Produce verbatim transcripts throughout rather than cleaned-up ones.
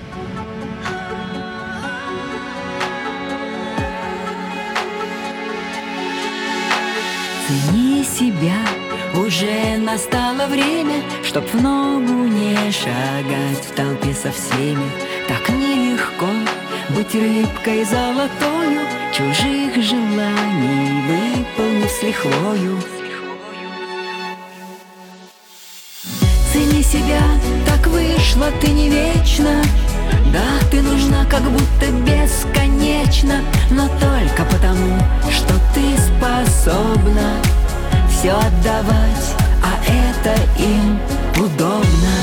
Цени себя, уже настало время, чтоб в ногу не шагать в толпе со всеми. Так нелегко быть рыбкой золотою, чужих желаний выполнив с лихвою. Цени себя, так вышло, ты не вечна. Да, ты нужна как будто бесконечно, но только потому, что ты способна все отдавать, а это им удобно.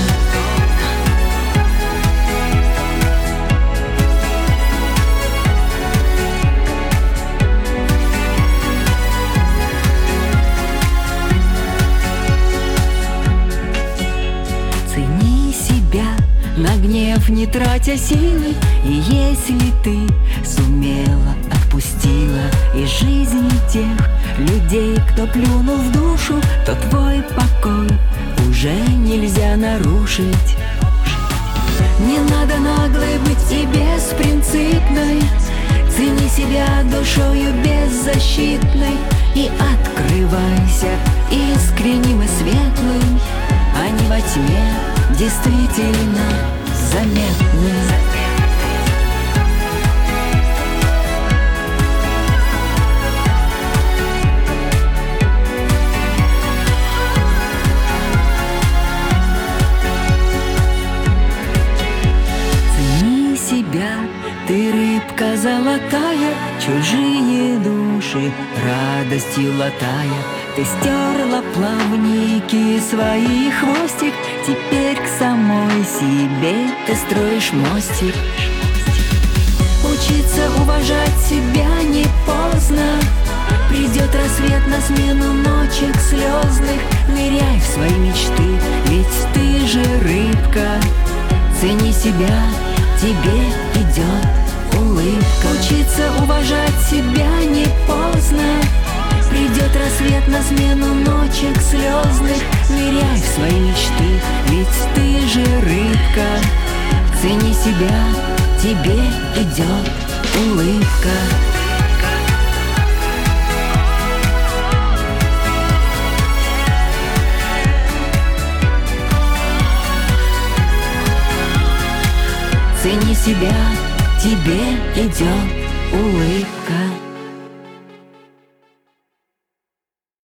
Цени себя, на гнев не тратя силы, и если ты сумела, отпустила из жизни тех людей, кто плюнул в душу, то твой покой уже нельзя нарушить. Не надо наглой быть и беспринципной, цени себя душою беззащитной и открывайся искренним и светлым, а не во тьме действительно заметны. Цени себя, ты рыбка золотая, чужие души радостью латая. Ты стерла плавники свои, хвостик, теперь к самой себе ты строишь мостик. Учиться уважать себя не поздно, придет рассвет на смену ночек слезных. Ныряй в свои мечты, ведь ты же рыбка. Цени себя, тебе идет улыбка. Учиться уважать себя не поздно, придет рассвет на смену ночек слезных. Ныряй в свои мечты, ведь ты же рыбка. Цени себя, тебе идет улыбка. Цени себя, тебе идет улыбка.